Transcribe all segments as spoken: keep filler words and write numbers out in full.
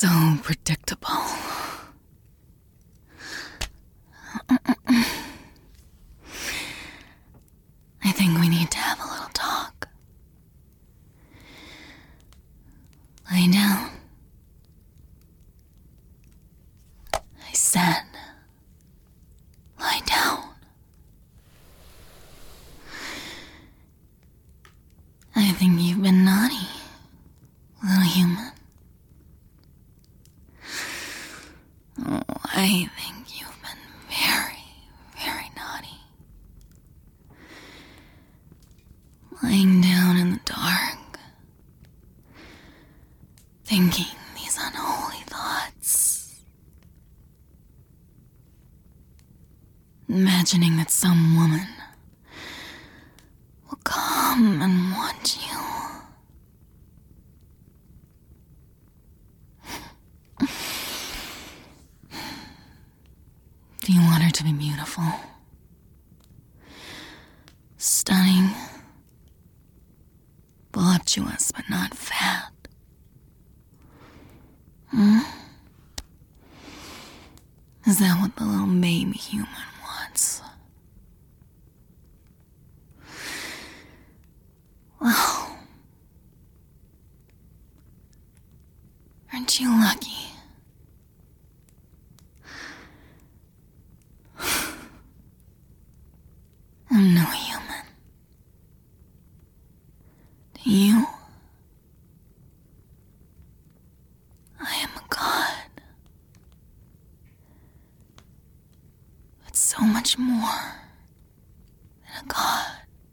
so predictable. I think we need to have a little talk. Lay down. I said, lie down. I think you've been naughty, little human. Oh, I think you've been very, very naughty. Lying down in the dark, thinking these unholy thoughts. Imagining that some woman will come and want you. Do you want her to be beautiful? Stunning? Voluptuous but not fat? Hmm? Is that what the little baby human wants? Well, aren't you lucky? I'm no human. To you, I am a god. But so much more than a god.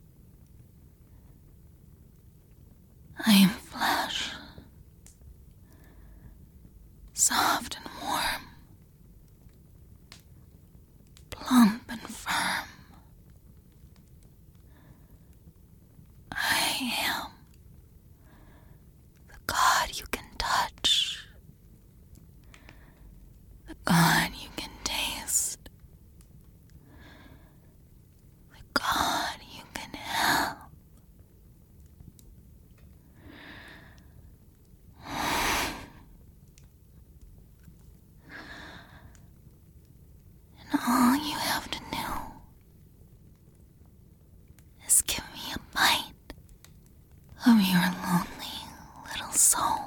I am flesh, soft and warm, plump and firm. I am the God you can touch, the God you can taste, the God you can have. And all you have to do is give me a bite of your lonely little soul.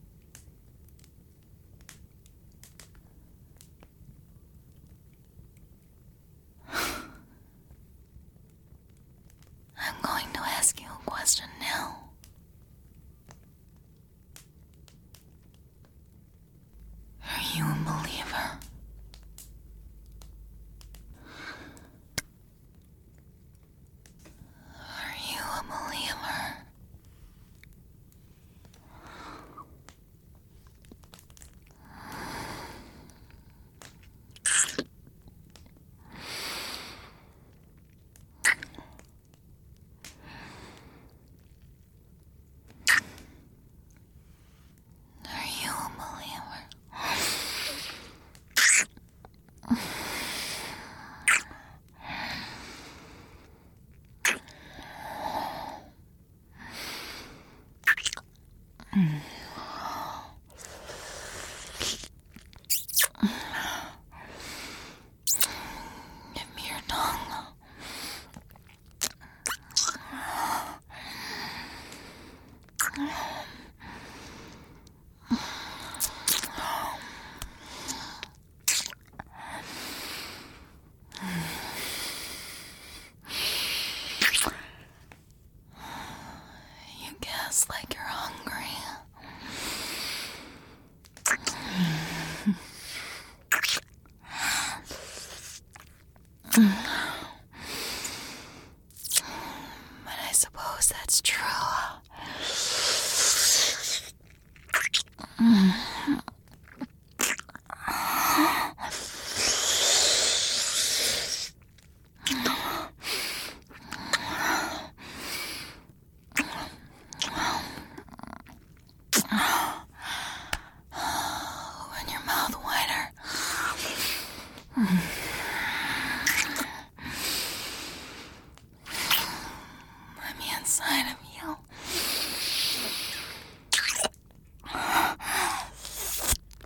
I'm going to ask you a question now. Are you a believer? Are you a believer? Are you a believer? Give me your tongue. You guess like you're hungry. But I suppose that's true. Open your mouth wider. Let me inside of you.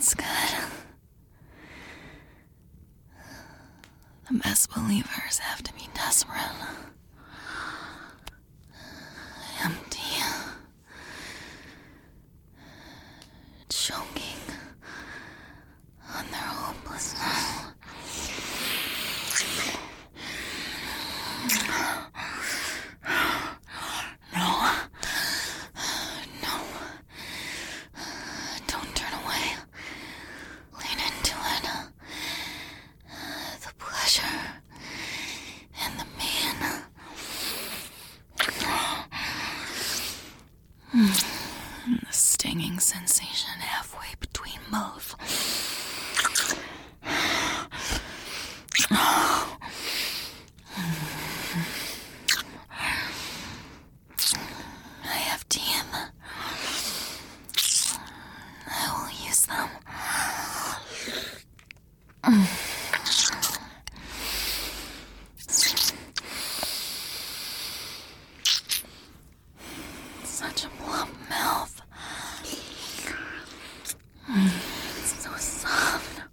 That's good. The best believers have to be desperate. Empty. Choking on their hopelessness. No. No. Don't turn away. Lean into it. The pleasure and the pain. The stinging sensation halfway between both. I have teeth. I will use them. Such a plump mouth. It's so soft.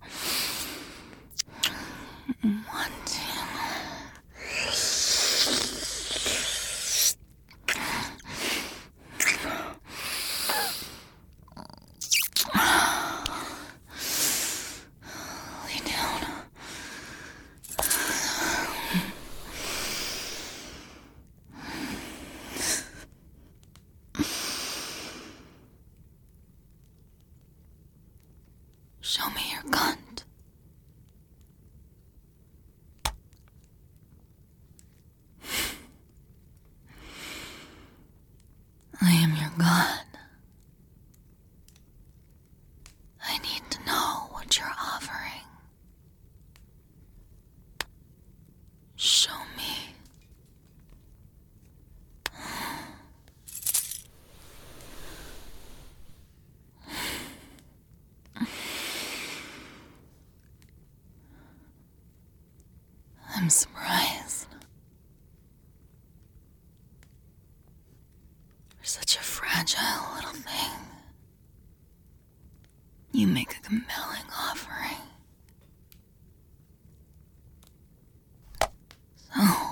Wanting. Lay down. Show me your cunt. I am your god. I need to know what you're offering. Show me. I'm surprised. You're such a fragile little thing. You make a compelling offering. So,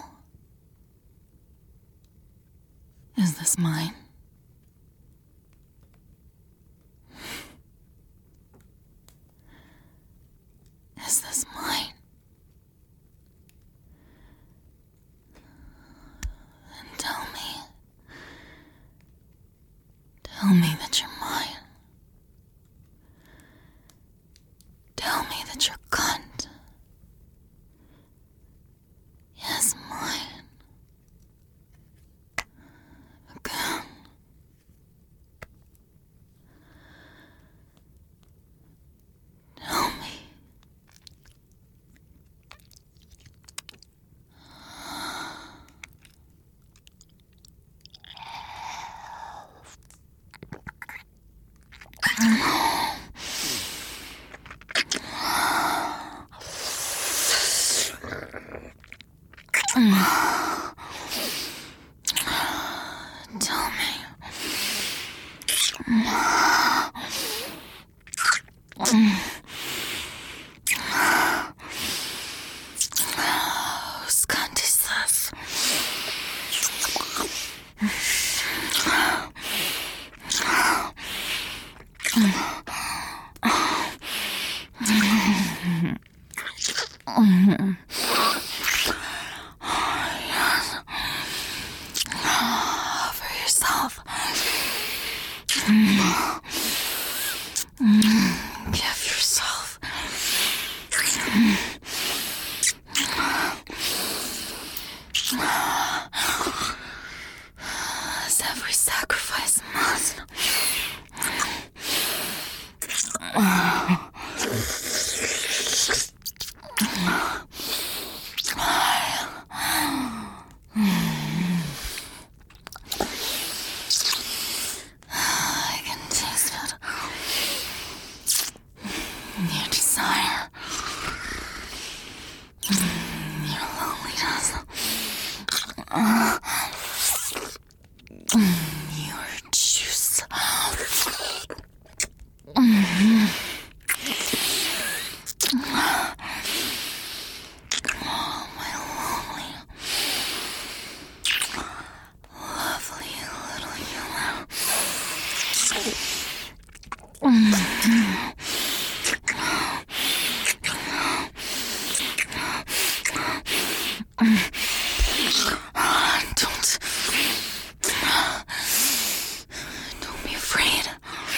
is this mine? Is this mine? Then tell me. Tell me that you're mine. Tell me that you're cunt. Yes, mine. Again. Tell me. Tell me. Whose cunt is this? For yourself. Give yourself. As every sacrifice must. I can taste it. Don't. Don't be afraid.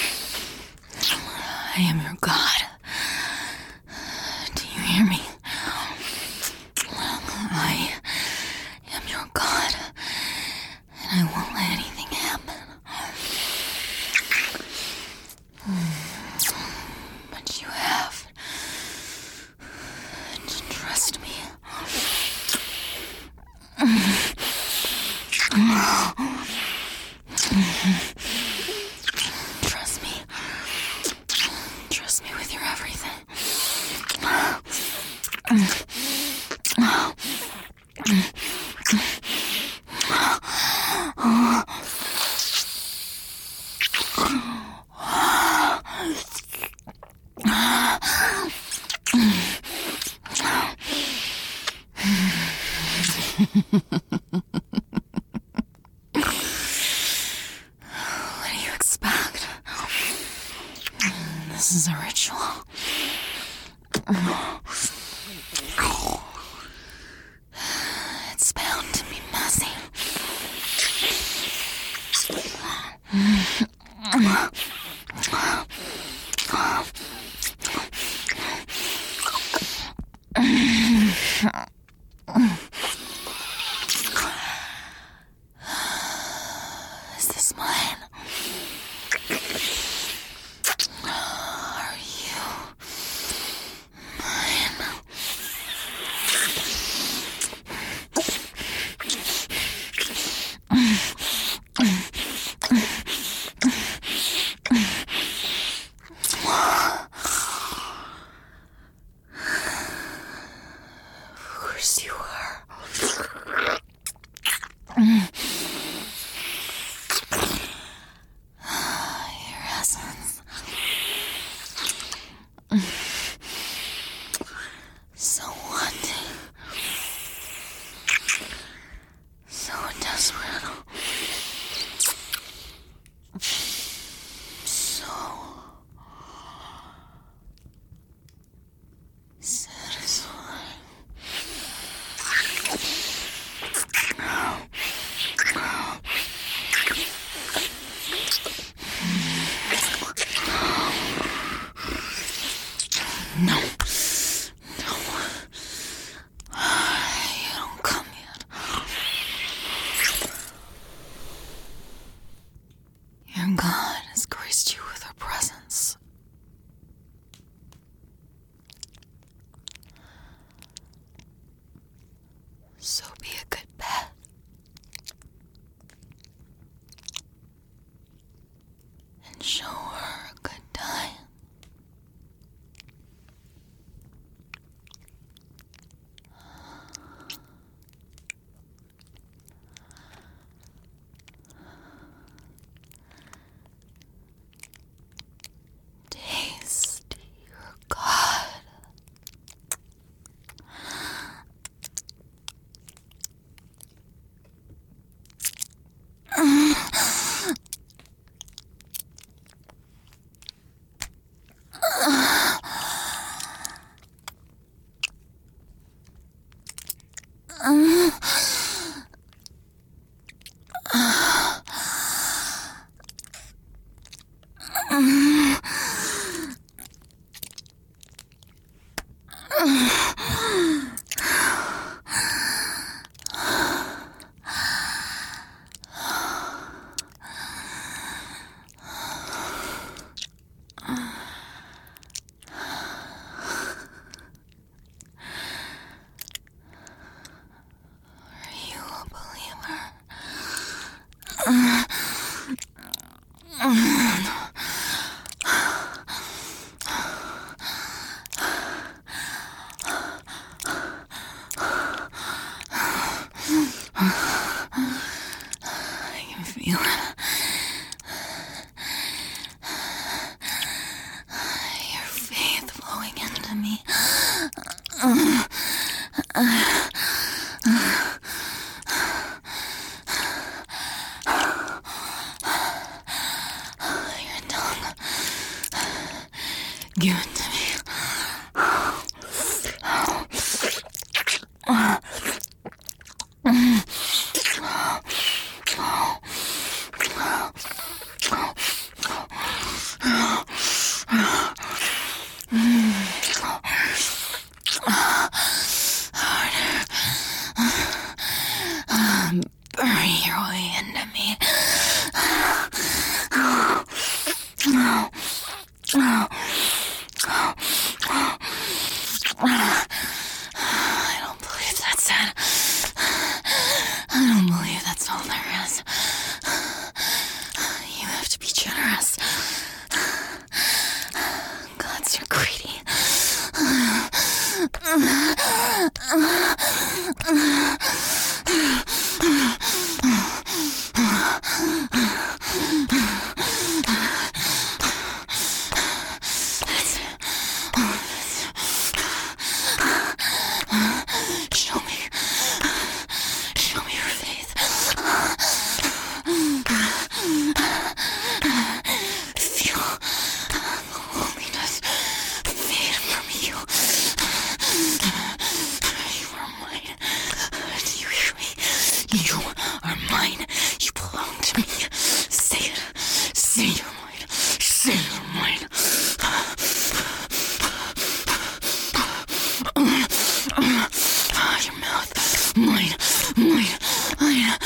I am your God. Do you hear me? I am your God, and I won't let anything happen. But you have to trust me. Trust me. Trust me with your everything. What do you expect? This is a ritual. It's bound to be messy. Is this mine? Are you mine? Of course you are. Your essence. So wanting. So desperate. So satisfying. No. No. You don't come yet. Your God has graced you with her presence. So be a good pet. And show her a good time. Taste your God. Give it to me. Bury your way into me. I don't believe that's it. I don't believe that's all there is. You have to be generous. Gods are greedy. Show me. Show me your faith. Feel the loneliness fade from you. You are mine. Do you hear me? You are mine. You belong to me. Say it. Say you're mine. Say you're mine. Your mouth. Mine. Mine. Mine.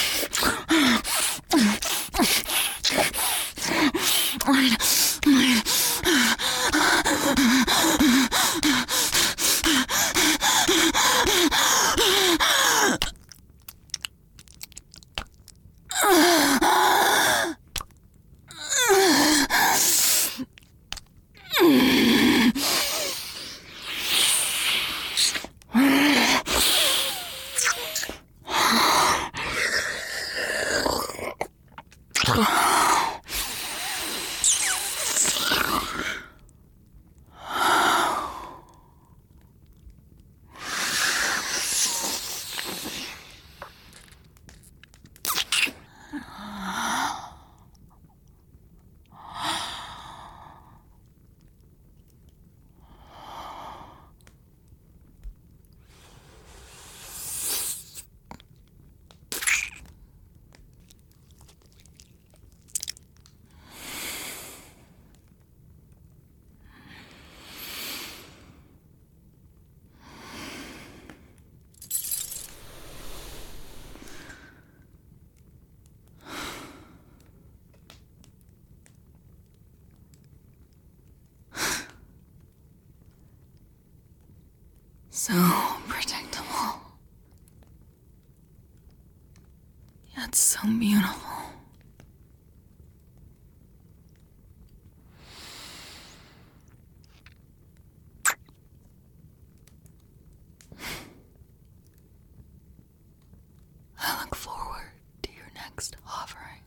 Mine. Mine. So predictable. Yet so beautiful. I look forward to your next offering.